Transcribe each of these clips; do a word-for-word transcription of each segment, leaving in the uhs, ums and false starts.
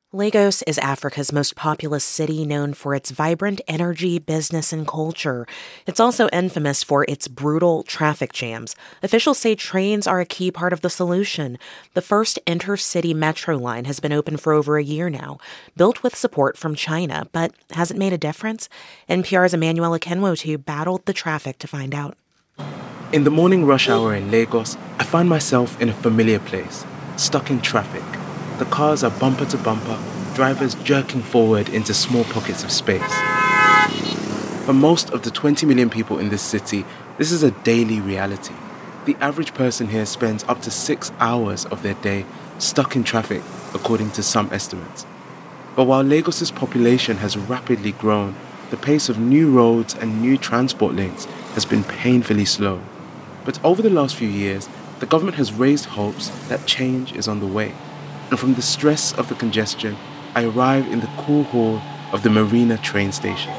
Lagos is Africa's most populous city, known for its vibrant energy, business, and culture. It's also infamous for its brutal traffic jams. Officials say trains are a key part of the solution. The first intercity metro line has been open for over a year now, built with support from China, but has it made a difference? N P R's Emmanuel Akinwotu battled the traffic to find out. In the morning rush hour in Lagos, I find myself in a familiar place, stuck in traffic. The cars are bumper to bumper, drivers jerking forward into small pockets of space. For most of the twenty million people in this city, this is a daily reality. The average person here spends up to six hours of their day stuck in traffic, according to some estimates. But while Lagos's population has rapidly grown, the pace of new roads and new transport links has been painfully slow. But over the last few years, the government has raised hopes that change is on the way. And from the stress of the congestion, I arrive in the cool hall of the Marina train station.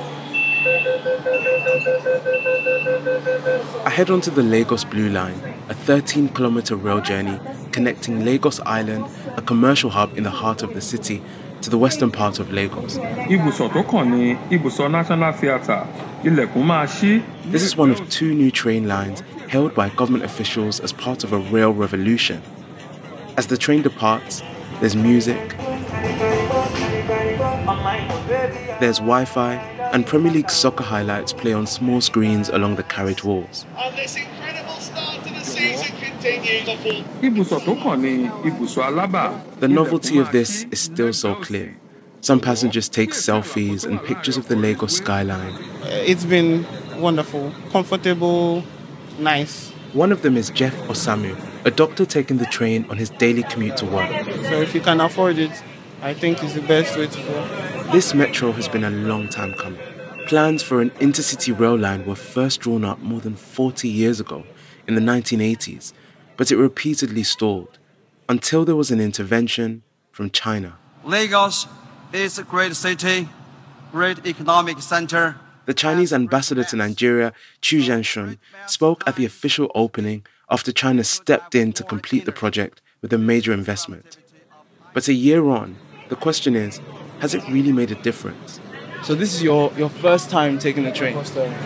I head onto the Lagos Blue Line, a thirteen kilometer rail journey connecting Lagos Island, a commercial hub in the heart of the city, to the western part of Lagos. This is one of two new train lines held by government officials as part of a rail revolution. As the train departs, there's music, there's Wi-Fi, and Premier League soccer highlights play on small screens along the carriage walls. And this incredible start to the season continues. The novelty of this is still so clear. Some passengers take selfies and pictures of the Lagos skyline. It's been wonderful, comfortable, nice. One of them is Jeff Osamu, a doctor taking the train on his daily commute to work. So if you can afford it, I think it's the best way to go. This metro has been a long time coming. Plans for an intercity rail line were first drawn up more than forty years ago, in the nineteen eighties, but it repeatedly stalled, until there was an intervention from China. Lagos is a great city, great economic center. The Chinese ambassador to Nigeria, Chu Jianshun, spoke at the official opening after China stepped in to complete the project with a major investment. But a year on, the question is, has it really made a difference? So this is your, your first time taking the train? First time.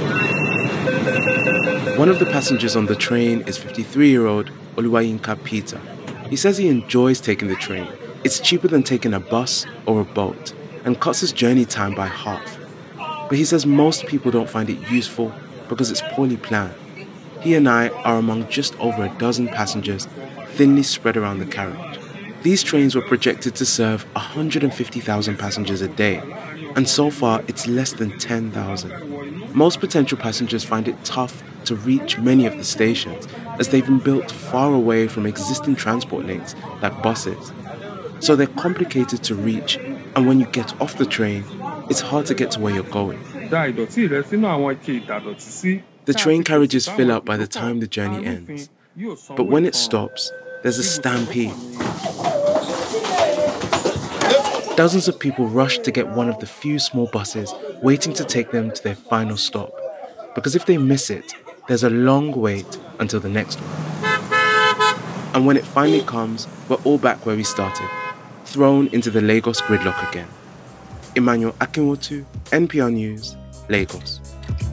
One of the passengers on the train is fifty-three-year-old Oluwayinka Peter. He says he enjoys taking the train. It's cheaper than taking a bus or a boat and cuts his journey time by half. But he says most people don't find it useful because it's poorly planned. He and I are among just over a dozen passengers thinly spread around the carriage. These trains were projected to serve one hundred fifty thousand passengers a day, and so far it's less than ten thousand. Most potential passengers find it tough to reach many of the stations as they've been built far away from existing transport links like buses. So they're complicated to reach, and when you get off the train, it's hard to get to where you're going. The train carriages fill up by the time the journey ends. But when it stops, there's a stampede. Dozens of people rush to get one of the few small buses waiting to take them to their final stop. Because if they miss it, there's a long wait until the next one. And when it finally comes, we're all back where we started, thrown into the Lagos gridlock again. Emmanuel Akinwotu, N P R News, Lagos.